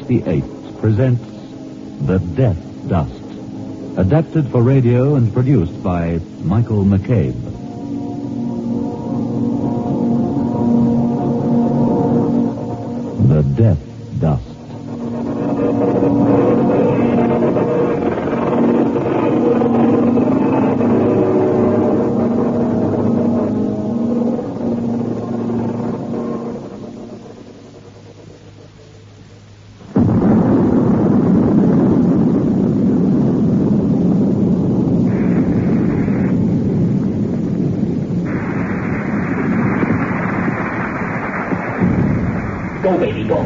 68 presents The Death Dust, adapted for radio and produced by Michael McCabe. The Death Dust. Go, baby, go.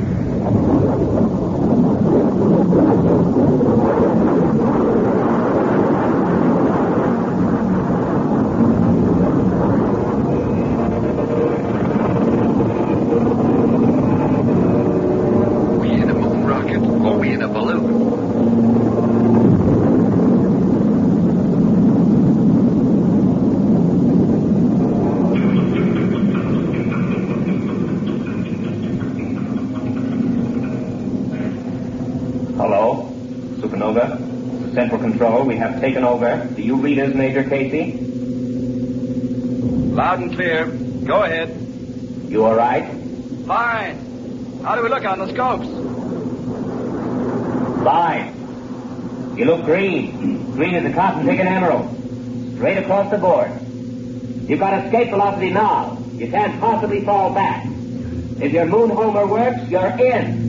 We in a moon rocket or we in a balloon? Hello, Supernova. Central Control, we have taken over. Do you read us, Major Casey? Loud and clear. Go ahead. You all right? Fine. How do we look on the scopes? Fine. You look green. Green as a cotton-picking emerald. Straight across the board. You've got escape velocity now. You can't possibly fall back. If your moon homer works, you're in.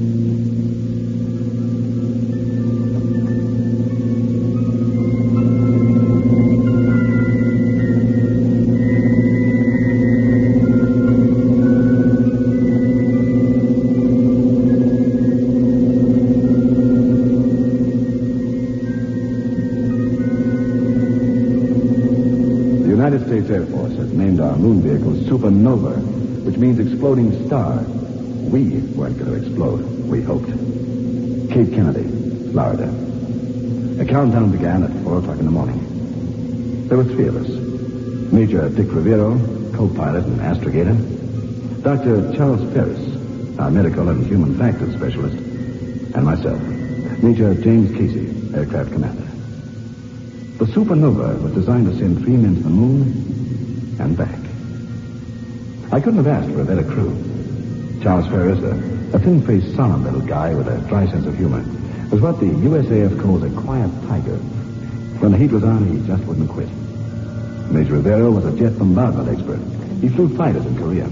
The United States Air Force has named our moon vehicle Supernova, which means exploding star. We weren't going to explode, we hoped. Cape Kennedy, Florida. The countdown began at 4 o'clock in the morning. There were three of us. Major Dick Rivero, co-pilot and astrogator. Dr. Charles Ferris, our medical and human factors specialist. And myself, Major James Casey, aircraft commander. The Supernova was designed to send 3 men to the moon and back. I couldn't have asked for a better crew. Charles Ferris, a thin-faced, solemn little guy with a dry sense of humor, was what the USAF calls a quiet tiger. When the heat was on, he just wouldn't quit. Major Rivero was a jet bombardment expert. He flew fighters in Korea.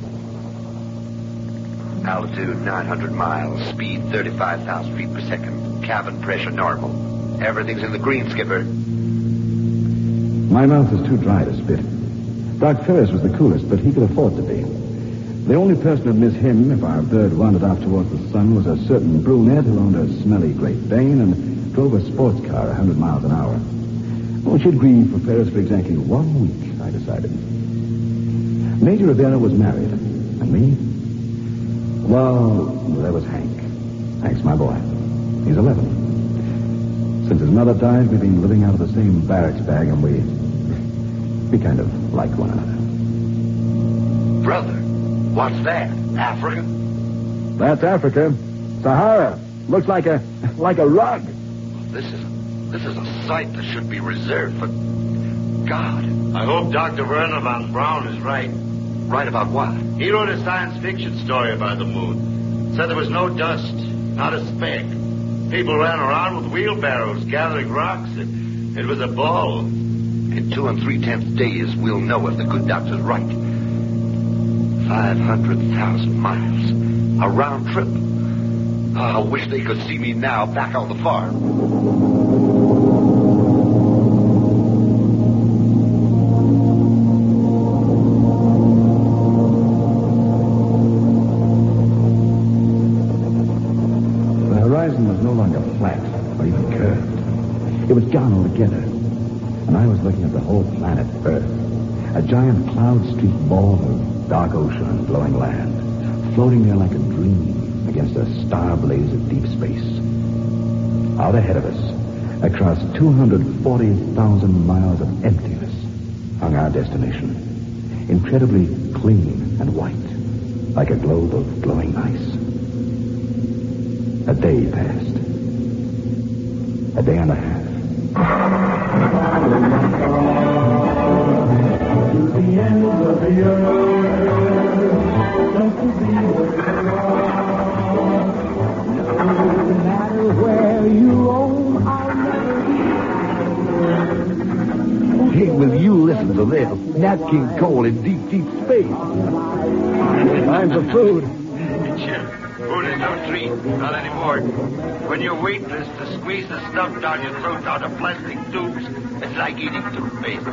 Altitude 900 miles, speed 35,000 feet per second, cabin pressure normal. Everything's in the green, Skipper. My mouth was too dry to spit. Doc Ferris was the coolest, but he could afford to be. The only person who'd miss him if our bird wandered off towards the sun was a certain brunette who owned a smelly Great Dane and drove a sports car 100 miles an hour. Oh, she'd grieve for Ferris for exactly 1 week, I decided. Major Rivera was married. And me? Well, there was Hank. Hank's my boy. He's 11. Since his mother died, we've been living out of the same barracks bag, and we kind of like one another. Brother, what's that? Africa? That's Africa. Sahara. Looks like a rug. This is a site that should be reserved for God. I hope Dr. Werner von Braun is right. Right about what? He wrote a science fiction story about the moon. Said there was no dust, not a speck. People ran around with wheelbarrows gathering rocks. It was a ball. In 2 3/10 days, we'll know if the good doctor's right. 500,000 miles. A round trip. I wish they could see me now back on the farm. The horizon was no longer flat or even curved. It was gone altogether. And I was looking at the whole planet Earth. A giant cloud-streaked ball of dark ocean and glowing land, floating there like a dream against a star blaze of deep space. Out ahead of us, across 240,000 miles of emptiness, hung our destination. Incredibly clean and white, like a globe of glowing ice. A day passed. A day and a half. To the ends of the earth, just to be where you are. No matter where you roam, I'll never be. Hey, will you listen to this? Nat King Cole in deep, deep space. Time for food. Chip, food is no treat. Not anymore. When you're weightless, to squeeze the stuff down your throat out of plastic tubes, it's like eating toothpaste.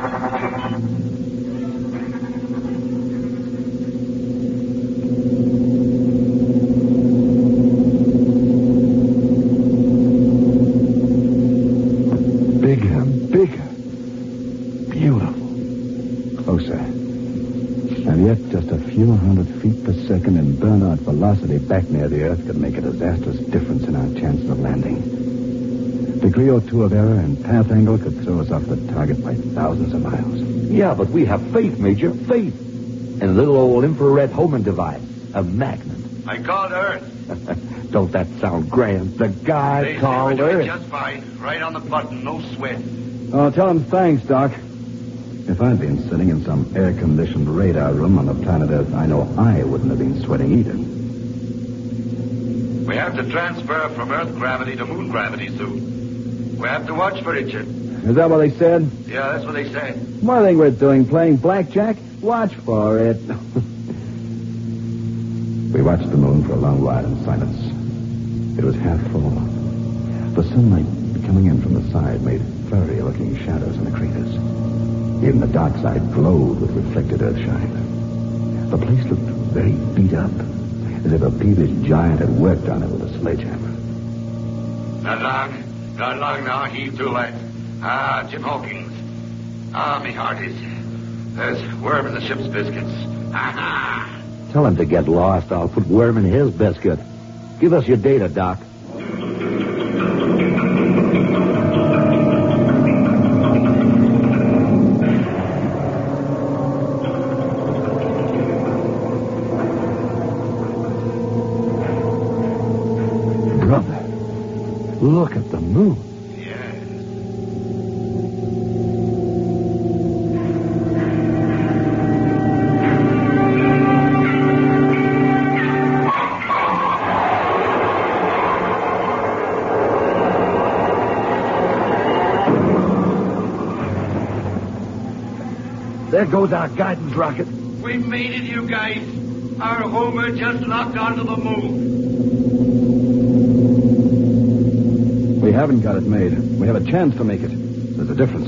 Bigger, bigger. Beautiful. Closer. And yet just a few hundred feet per second in burnout velocity back near the Earth could make a disastrous difference in our chances of landing. Degree or two of error and path angle could throw us off the target by thousands of miles. Yeah, but we have faith, Major. Faith. And a little old infrared homing device. A magnet. I called Earth. Don't that sound grand? The guy They say called we're doing Earth. just fine. Right on the button. No sweat. Oh, tell him thanks, Doc. If I'd been sitting in some air-conditioned radar room on the planet Earth, I know I wouldn't have been sweating either. We have to transfer from Earth gravity to moon gravity soon. We have to watch for it, Chip. Is that what they said? Yeah, that's what they say. What do you think we're doing? Playing blackjack? Watch for it. We watched the moon for a long while in silence. It was half full. The sunlight coming in from the side made furry-looking shadows in the craters. Even the dark side glowed with reflected earthshine. The place looked very beat up, as if a peevish giant had worked on it with a sledgehammer. Not long now. Heave to, lad. Ah, Jim Hawkins. Ah, me hearties. There's worm in the ship's biscuits. Ah. Tell him to get lost. I'll put worm in his biscuit. Give us your data, Doc. Brother, look at the moon. Yeah. There goes our guidance rocket. We made it, you guys. Our Homer just locked onto the moon. We haven't got it made. We have a chance to make it. There's a difference.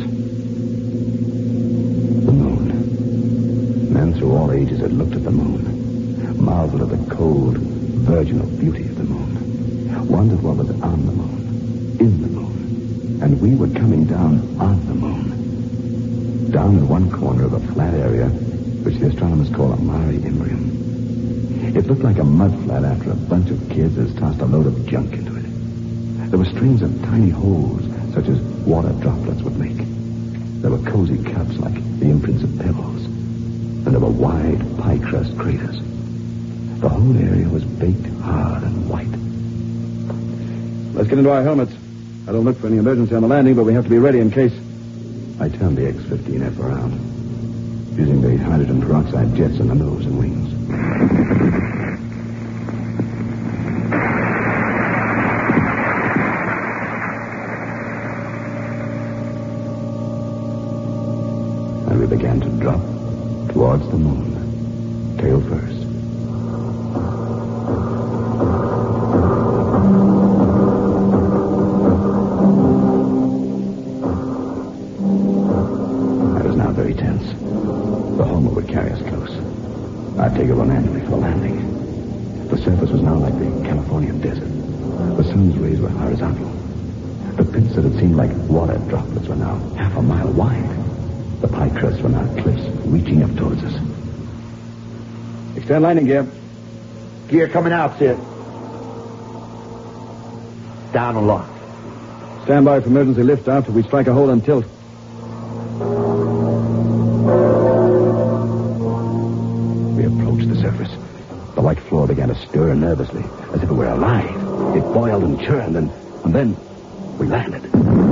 The moon. Men through all ages had looked at the moon, marveled at the cold, virginal beauty of the moon, wondered what was on the moon, in the moon, and we were coming down on the moon. Down in one corner of a flat area, which the astronomers call a mare imbrium. It looked like a mud flat after a bunch of kids has tossed a load of junk into it. There were strings of tiny holes, such as water droplets would make. There were cozy cups like the imprints of pebbles. And there were wide pie crust craters. The whole area was baked hard and white. Let's get into our helmets. I don't look for any emergency on the landing, but we have to be ready in case. I turned the X-15F around, using the hydrogen peroxide jets in the nose and wings. And we began to drop towards the moon, tail first. I was now very tense. The Homer would carry us close. I'd take a run annually for the landing. The surface was now like the Californian desert. The sun's rays were horizontal. The pits that had seemed like water droplets were now half a mile wide. The pie crusts were now cliffs reaching up towards us. Extend landing gear. Gear coming out, Sid. Down and locked. Stand by for emergency lift after we strike a hold and tilt. We approached the surface. The white floor began to stir nervously, as if it were alive. It boiled and churned, and then we landed.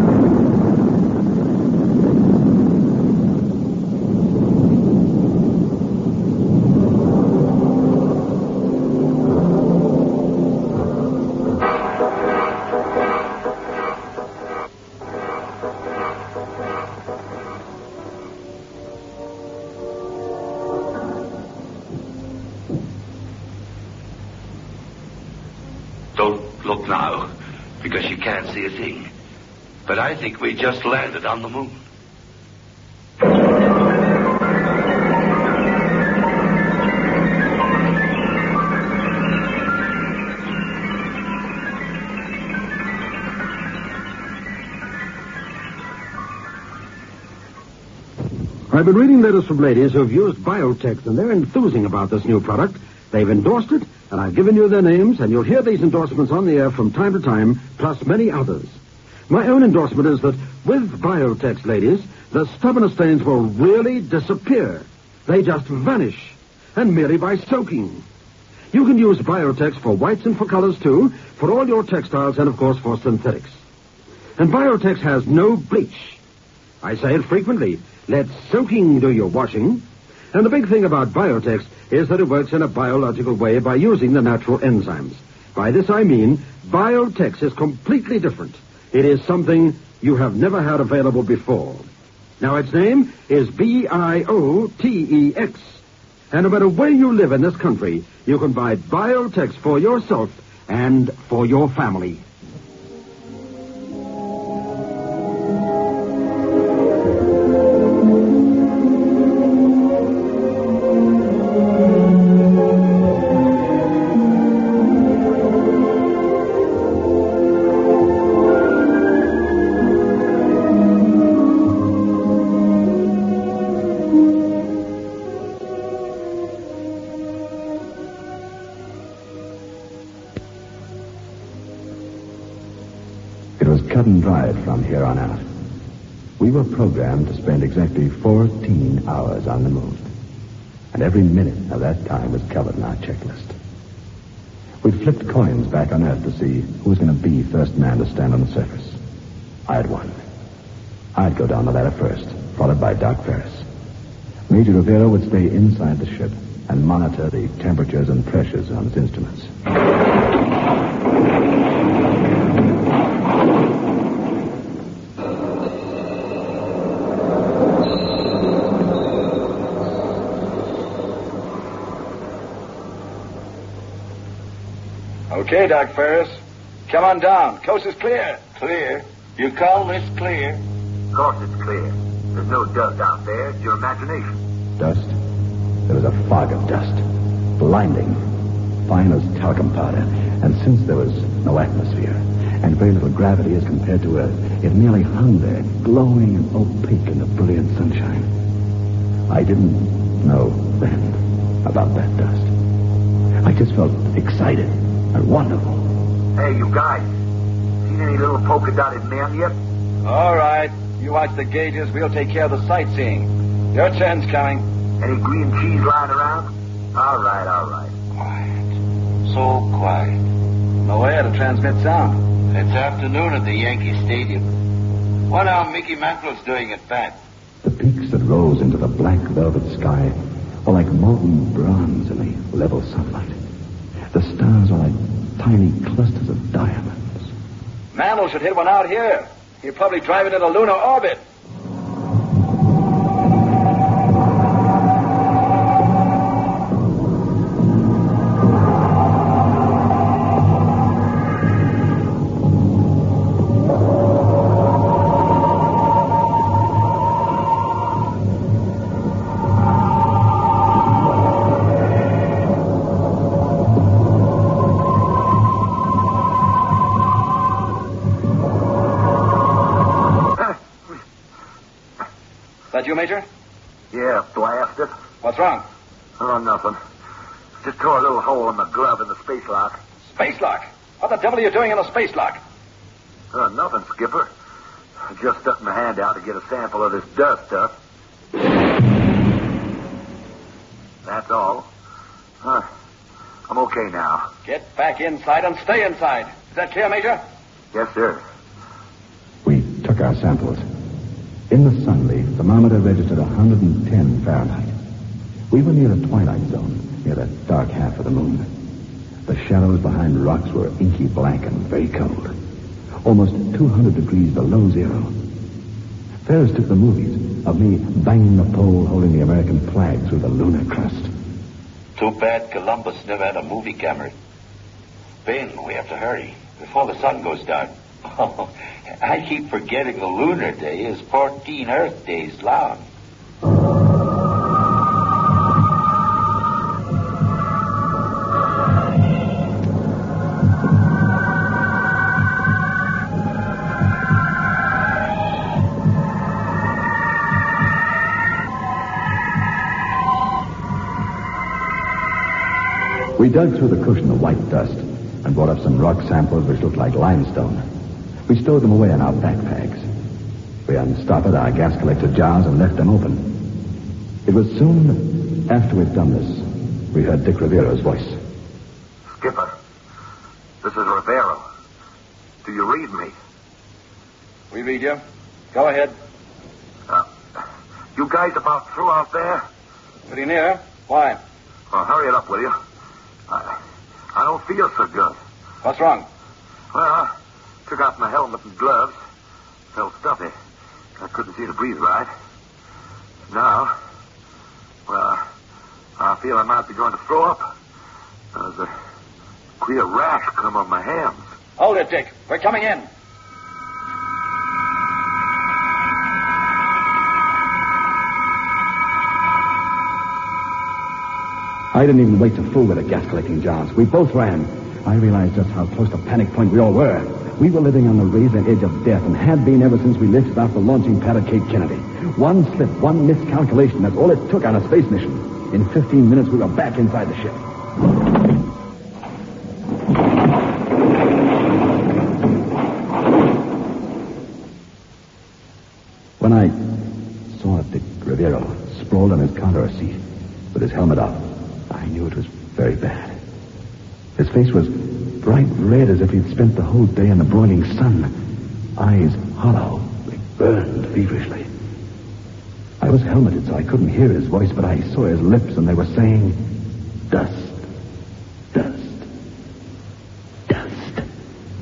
Don't look now, because you can't see a thing. But I think we just landed on the moon. I've been reading letters from ladies who've used Biotex, and they're enthusing about this new product. They've endorsed it, and I've given you their names, and you'll hear these endorsements on the air from time to time, plus many others. My own endorsement is that with Biotex, ladies, the stubborn stains will really disappear. They just vanish, and merely by soaking. You can use Biotex for whites and for colors, too, for all your textiles and, of course, for synthetics. And Biotex has no bleach. I say it frequently. Let soaking do your washing. And the big thing about Biotex is that it works in a biological way by using the natural enzymes. By this I mean Biotex is completely different. It is something you have never had available before. Now, its name is Biotex. And no matter where you live in this country, you can buy Biotex for yourself and for your family. Cut and dried from here on out. We were programmed to spend exactly 14 hours on the moon. And every minute of that time was covered in our checklist. We'd flipped coins back on Earth to see who was going to be first man to stand on the surface. I had won. I'd go down the ladder first, followed by Doc Ferris. Major Rivera would stay inside the ship and monitor the temperatures and pressures on its instruments. Okay, Doc Ferris. Come on down. Coast is clear. Clear? You call this clear? Of course it's clear. There's no dust out there. It's your imagination. Dust? There was a fog of dust. Blinding. Fine as talcum powder. And since there was no atmosphere and very little gravity as compared to Earth, it merely hung there, glowing and opaque in the brilliant sunshine. I didn't know then about that dust. I just felt excited and wonderful. Hey, you guys. Seen any little polka-dotted men yet? All right. You watch the gauges. We'll take care of the sightseeing. Your turn's coming. Any green cheese lying around? All right. Quiet. So quiet. No air to transmit sound. It's afternoon at the Yankee Stadium. Wonder how Mickey Mantle's doing at bat. The peaks that rose into the black velvet sky were like molten bronze in the level sunlight. The stars were like tiny clusters of diamonds. Mantle should hit one out here. He'll probably drive it into lunar orbit. That you, Major? Yeah, blasted. What's wrong? Oh, nothing. Just tore a little hole in the glove in the space lock. Space lock? What the devil are you doing in a space lock? Nothing, Skipper. I just stuck my hand out to get a sample of this dust stuff. That's all. I'm okay now. Get back inside and stay inside. Is that clear, Major? Yes, sir. We took our samples. In the sunleaf, thermometer registered 110 Fahrenheit. We were near a twilight zone, near the dark half of the moon. The shadows behind rocks were inky black and very cold. Almost 200 degrees below zero. Ferris took the movies of me banging the pole holding the American flag through the lunar crust. Too bad Columbus never had a movie camera. Ben, we have to hurry before the sun goes down. Oh, I keep forgetting the lunar day is 14 Earth days long. We dug through the cushion of white dust and brought up some rock samples which looked like limestone. We stowed them away in our backpacks. We unstopped our gas collector jars and left them open. It was soon after we'd done this, we heard Dick Rivero's voice. Skipper, this is Rivero. Do you read me? We read you. Go ahead. You guys about through out there? Pretty near. Why? Well, hurry it up, will you? I don't feel so good. What's wrong? Well, I took off my helmet and gloves. Felt stuffy. I couldn't see to breathe right. Now, well, I feel I might be going to throw up. There's a queer rash come on my hands. Hold it, Dick. We're coming in. I didn't even wait to fool with the gas-collecting jars. We both ran. I realized just how close to panic point we all were. We were living on the razor edge of death and had been ever since we lifted off the launching pad at Cape Kennedy. One slip, one miscalculation, that's all it took on a space mission. In 15 minutes, we were back inside the ship. When I saw Dick Rivero sprawled on his counter seat with his helmet off, I knew it was very bad. His face was bright red as if he'd spent the whole day in the broiling sun. Eyes hollow, they burned feverishly. I was helmeted, so I couldn't hear his voice, but I saw his lips, and they were saying, dust, dust, dust.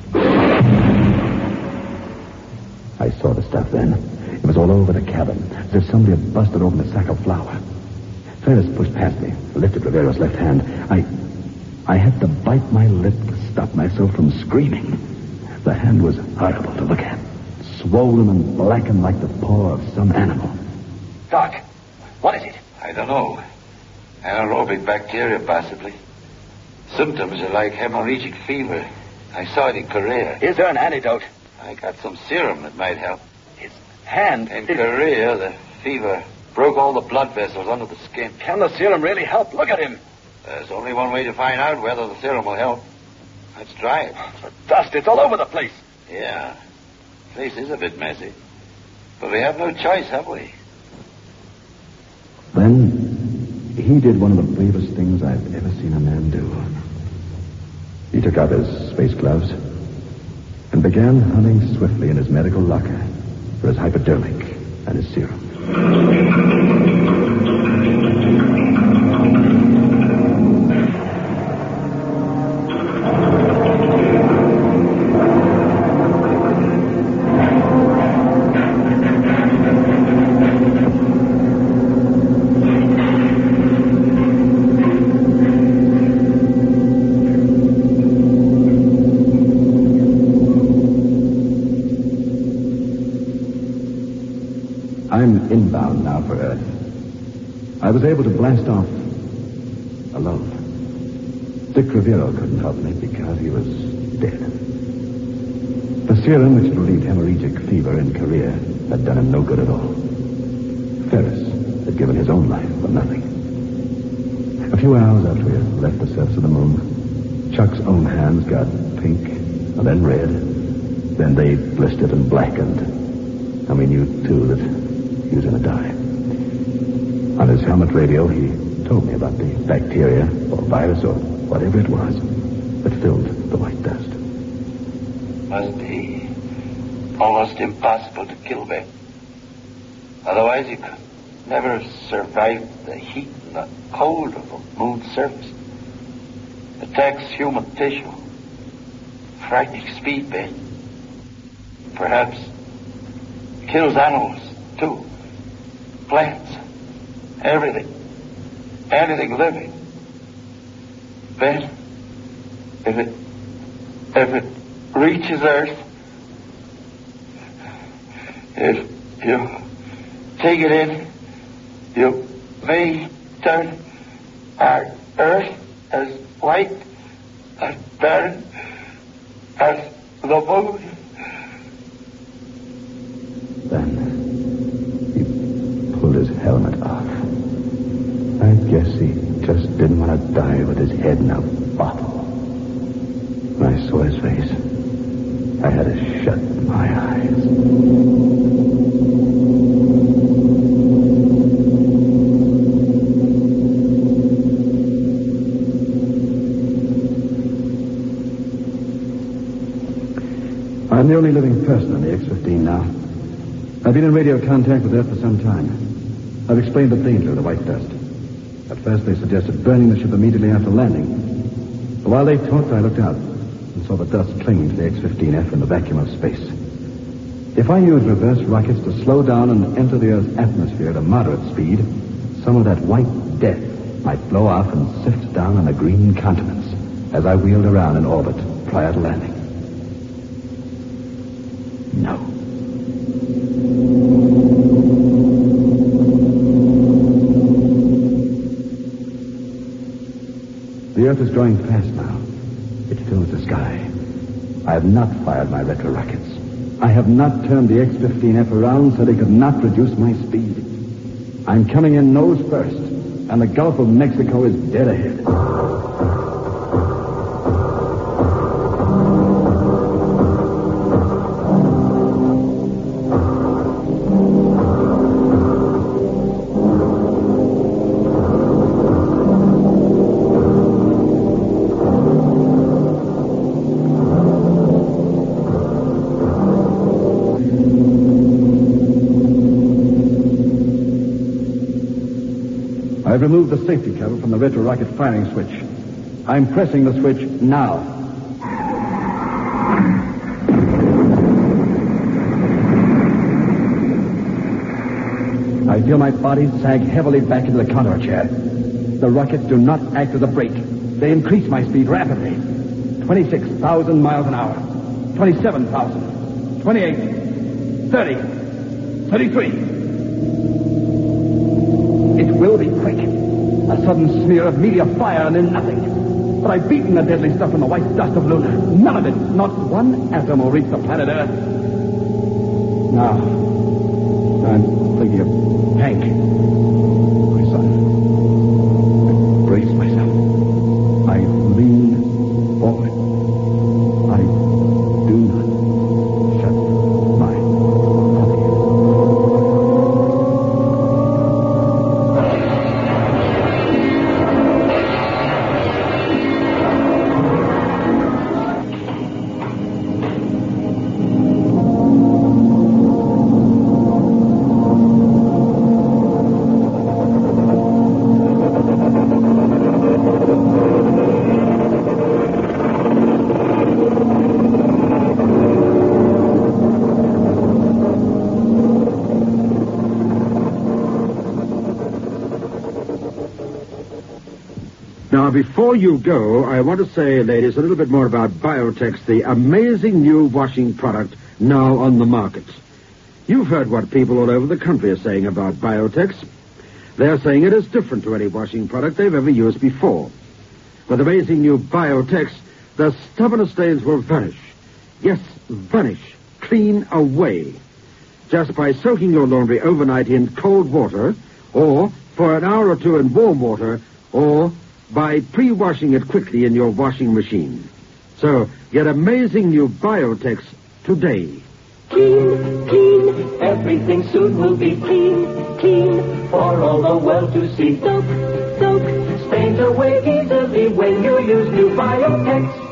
I saw the stuff then. It was all over the cabin, as if somebody had busted open a sack of flour. Ferris pushed past me, lifted Rivero's left hand. I had to bite my lip to stop myself from screaming. The hand was horrible to look at, swollen and blackened like the paw of some animal. Doc, what is it? I don't know. Anaerobic bacteria, possibly. Symptoms are like hemorrhagic fever. I saw it in Korea. Is there an antidote? I got some serum that might help. His hand? In Korea, the fever broke all the blood vessels under the skin. Can the serum really help? Look at him. There's only one way to find out whether the serum will help. Let's try it. The dust, it's all over the place. Yeah. The place is a bit messy. But we have no choice, have we? Then, he did one of the bravest things I've ever seen a man do. He took out his space gloves and began hunting swiftly in his medical locker for his hypodermic and his serum. I'm inbound now for Earth. I was able to blast off alone. Dick Rivero couldn't help me because he was dead. The serum which relieved hemorrhagic fever in Korea had done him no good at all. Ferris had given his own life for nothing. A few hours after we had left the surface of the moon, Chuck's own hands got pink and then red. Then they blistered and blackened. And we knew, too, that he was going to die. On his helmet radio, he told me about the bacteria, or virus, or whatever it was that filled the white dust. Must be almost impossible to kill Ben. Otherwise, you could never have survived the heat and the cold of the moon's surface. Attacks human tissue. Frightening speed, Ben. Perhaps kills animals, too. Plants. Everything. Anything living. Ben, if it reaches Earth, if you take it in, you may turn our Earth as white, as barren, as the moon. Then he pulled his helmet off. I guess he just didn't want to die with his head in a bottle. When I saw his face, I had to shut my eyes. I'm the only living person on the X-15 now. I've been in radio contact with Earth for some time. I've explained the danger of the white dust. At first, they suggested burning the ship immediately after landing. But while they talked, I looked out and saw the dust clinging to the X-15F in the vacuum of space. If I used reverse rockets to slow down and enter the Earth's atmosphere at a moderate speed, some of that white death might blow off and sift down on the green continents as I wheeled around in orbit prior to landing. No. The Earth is growing fast now. It fills the sky. I have not fired my retro rockets. I have not turned the X-15F around so they could not reduce my speed. I'm coming in nose first, and the Gulf of Mexico is dead ahead. I've removed the safety cover from the retro rocket firing switch. I'm pressing the switch now. I feel my body sag heavily back into the contour chair. The rockets do not act as a brake. They increase my speed rapidly. 26,000 miles an hour. 27,000. 28. 30. 33. It will be quick. A sudden smear of meteor fire and then nothing. But I've beaten the deadly stuff in the white dust of Luna. None of it, not one atom will reach the planet Earth. Now, I'm thinking of Hank, my son. I brace myself. I lean forward. I do not shut my body. Now, before you go, I want to say, ladies, a little bit more about Biotex, the amazing new washing product now on the market. You've heard what people all over the country are saying about Biotex. They're saying it is different to any washing product they've ever used before. With amazing new Biotex, the stubbornest stains will vanish. Yes, vanish. Clean away. Just by soaking your laundry overnight in cold water, or for an hour or two in warm water, or by pre-washing it quickly in your washing machine. So, get amazing new Biotex today. Clean, clean, everything soon will be clean, clean, for all the world to see. Soak, soak, stains away easily when you use new Biotex.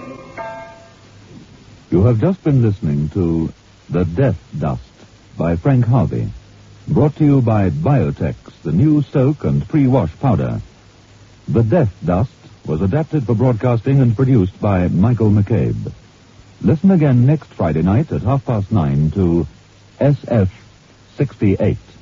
You have just been listening to The Death Dust by Frank Harvey, brought to you by Biotex, the new soak and pre-wash powder. The Death Dust was adapted for broadcasting and produced by Michael McCabe. Listen again next Friday night at 9:30 to SF 68.